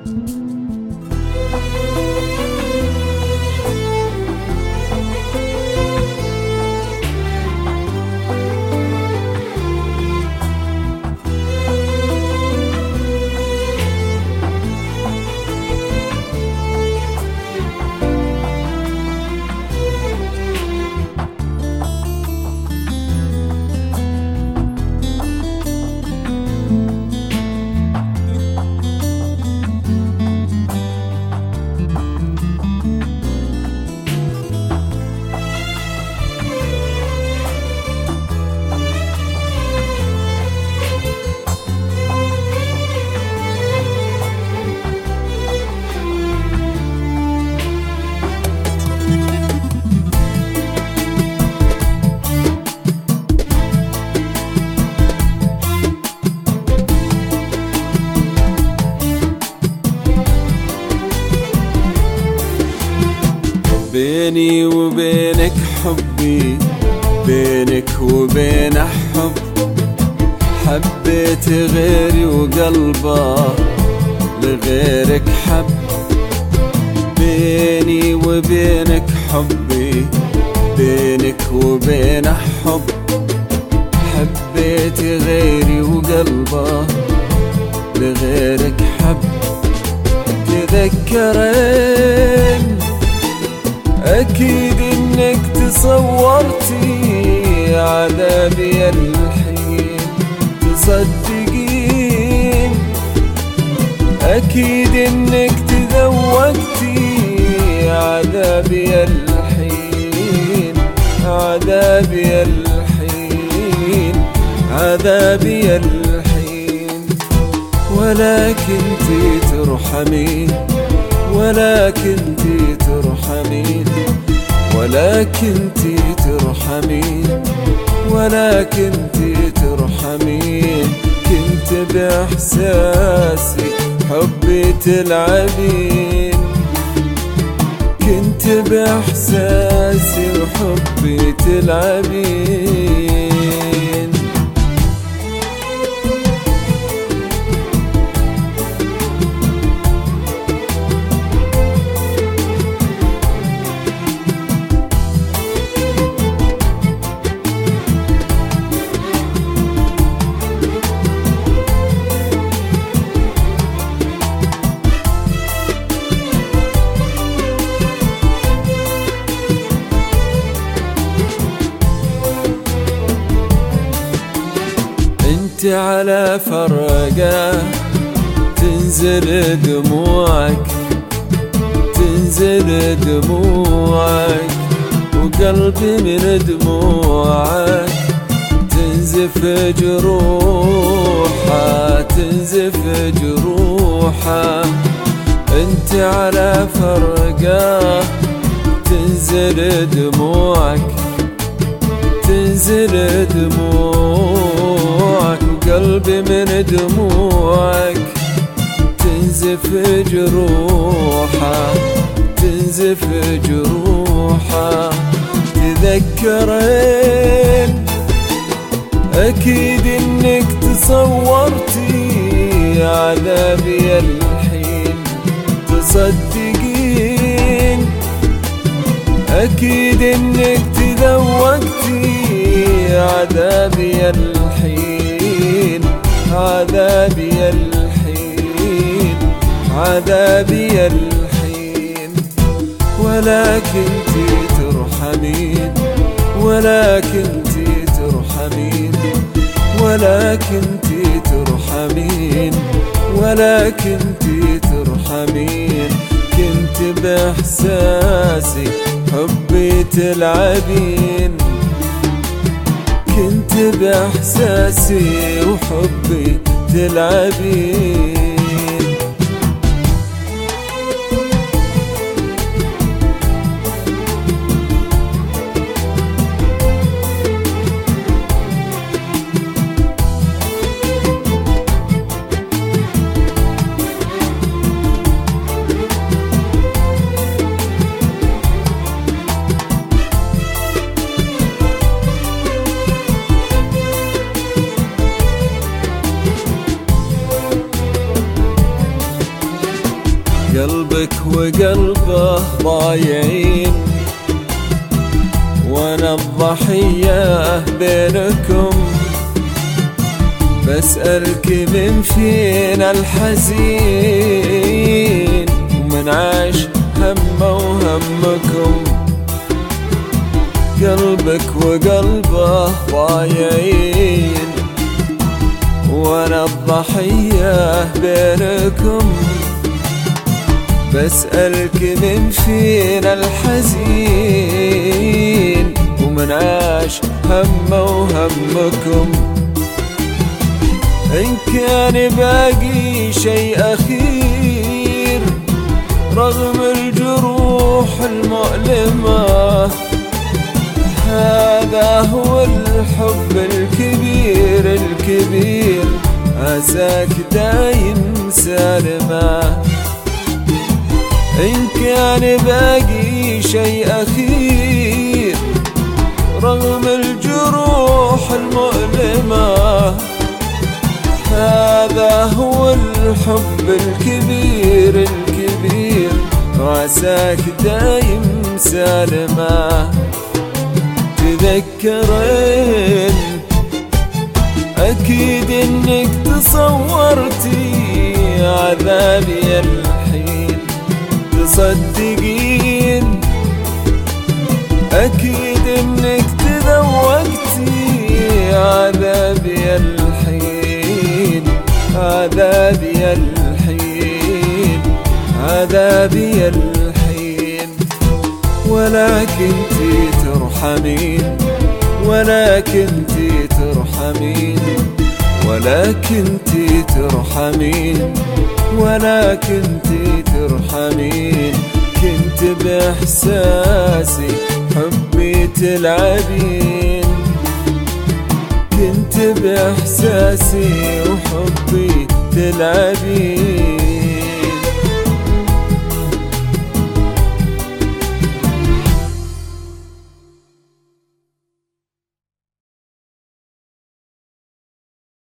بيني وبينك حبي، بينك وبين حب، حبيت غيري وقلبه لغيرك حب. بيني وبينك حبي، بينك وبين حب، حبيت غيري وقلبه لغيرك حب. تذكرين أكيد إنك تصورتي عذابي الحين، تصدقين أكيد إنك تذوقتي عذابي الحين، عذابي الحين، عذابي الحين. ولكن ترحمين، ولكن ترحمين، ولكن ترحمين، ولكن ترحمين. كنت بإحساسي حبي تلعبين، كنت بإحساسي وحبي تلعبين. انت على فرقة تنزل دموعك، تنزل دموعك، وقلبي من دموعك تنزف جروحه، تنزف جروحه. انت على فرقة تنزل دموعك، تنزل دموعك، وقلبي من دموعك تنزف جروحه، تنزف جروحه. تذكرين أكيد إنك تصورتي عذابي الحين، تصدقين أكيد إنك تذوقتي عذابي الحين، عذابي الحين، عذابي الحين. ولكن ترحمين، ولكن ترحمين، ولكن ترحمين، ولكن ترحمين. كنت بإحساسي حبي تلعبين، كنت بإحساسي وحبي تلعبين. قلبك وقلبه ضايعين، وانا الضحية بينكم. بسألك من فينا الحزين، ومن عاش همه وهمكم. قلبك وقلبه ضايعين، وانا الضحية بينكم. بسألك من فينا الحزين، ومن عاش همه وهمكم. إن كان باقي شيء أخير رغم الجروح المؤلمة، هذا هو الحب الكبير الكبير، عساك دايم سالمة. إن كان باقي شيء أخير رغم الجروح المؤلمة، هذا هو الحب الكبير الكبير، وعساك دايم سالمة. تذكرين أكيد إنك تصورتي عذابي الحين، تصدقين أكيد إنك تذوقتي عذابي الحين، عذابي الحين، عذابي الحين. ولكن ترحمين، ولكن ترحمين، ولكن ترحمين، ولكن ترحمين. كنت بإحساسي حبي تلعبين، كنت بإحساسي وحبي تلعبين.